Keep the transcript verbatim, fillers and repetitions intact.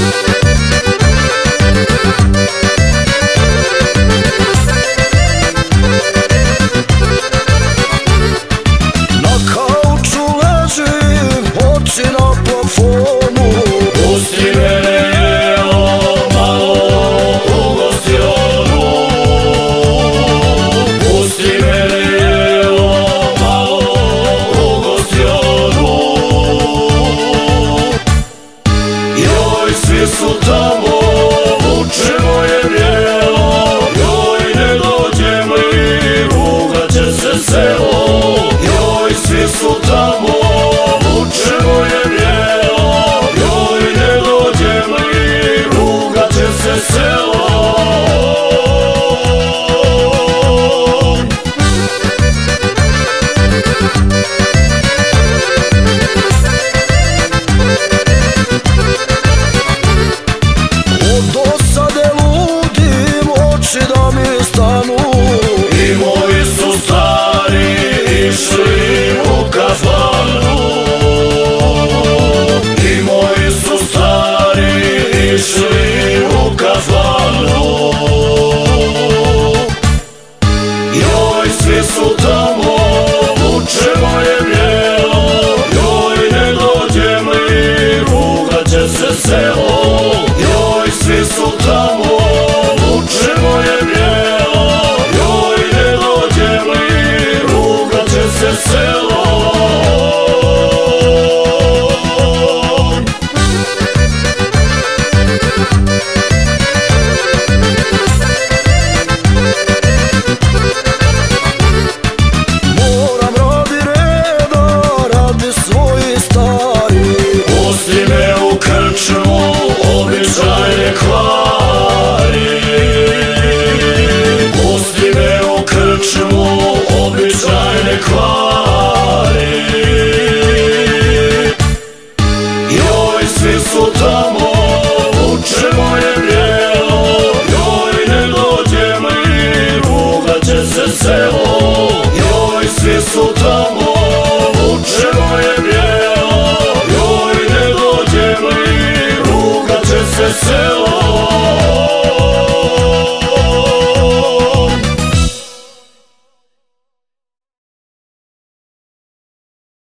Svi su tamo, vuče moje vrijelo, joj ne dođem li, rugat će se selo. Joj, svi su tamo, vuče moje vrijelo, joj ne dođem li, rugat će se selo. I moji su stari išli u kafanu, i moji su stari išli u kafanu. Joj, svi su tamo, vuče moje vrijelo, joj ne dođem li, rugat će se selo. Joj, svi su tamo, vuče moje vrijelo, joj ne dođem li, rugat će se selo. Moram radi reda, radi svoji stari, pusti me u krčmu, običajne kvari. Pusti me u krčmu, običajne kvari. Joj, svi su tamo, vuče moje vrijelo, joj ne dođem li, rugat će se selo. Joj, svi su tamo, vuče moje vrijelo, joj ne dođem li, rugat će se selo.